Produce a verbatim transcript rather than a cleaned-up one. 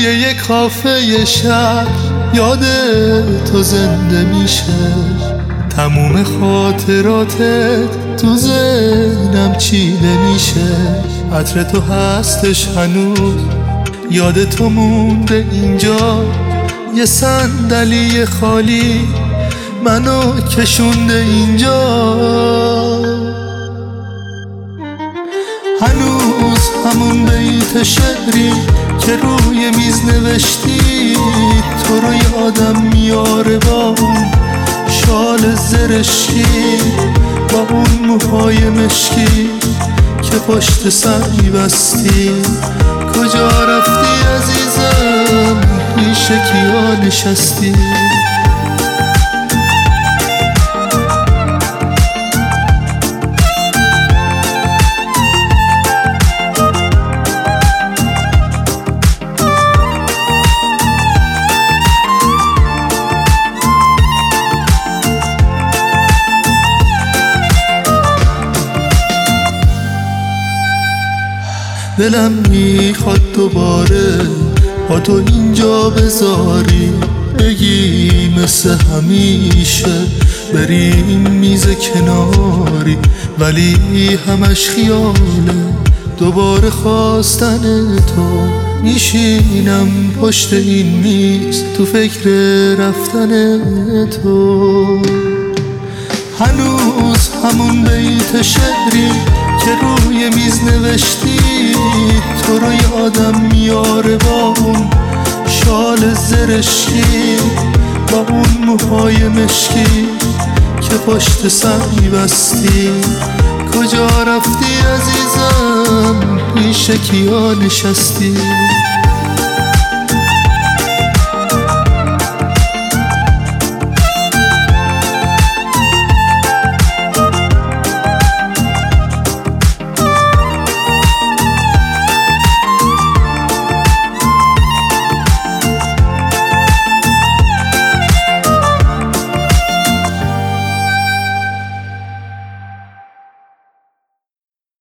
توی یک کافه شهر یاد تو زنده میشه، تموم خاطراتت تو ذهنم چیده میشه. عطر تو هستش هنوز، یاد تو مونده اینجا، یه صندلی خالی منو کشونده اینجا. هنوز همون بیت شعری که روی میز نوشتی تو رو یادم میاره، با اون شال زرشکی، با اون موهای مشکی که پشت سر میبستی. کجا رفتی عزیزم، پیش کیا نشستی؟ دلم میخواد دوباره با تو اینجا بذاری، بگی مثل همیشه بریم میز کناری، ولی همش خیاله دوباره خواستن تو. میشینم پشت این میز تو فکر رفتن تو. هنوز همون بیت شعری که روی میز نوشتی تو رو یادم میاره، با اون شال زرشکی، با اون موهای مشکی که پشت سر میبستی. کجا رفتی عزیزم، پیش کیا نشستی؟